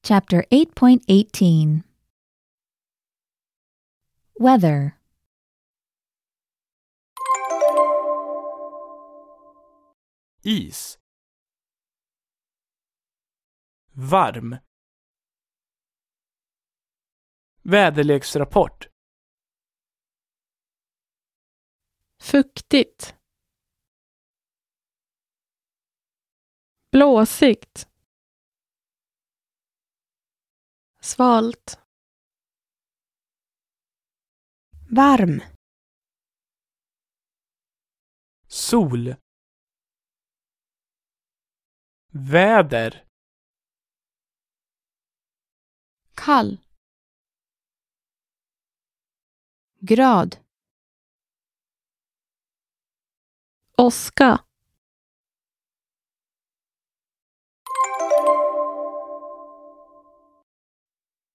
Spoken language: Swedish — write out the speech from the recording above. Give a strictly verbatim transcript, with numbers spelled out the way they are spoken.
Chapter eight point eighteen. Weather. Is. Varm. Väderleksrapport. Fuktigt. Blåsigt. Svalt. Varm. Sol. Väder. Kall. Grad. Åska.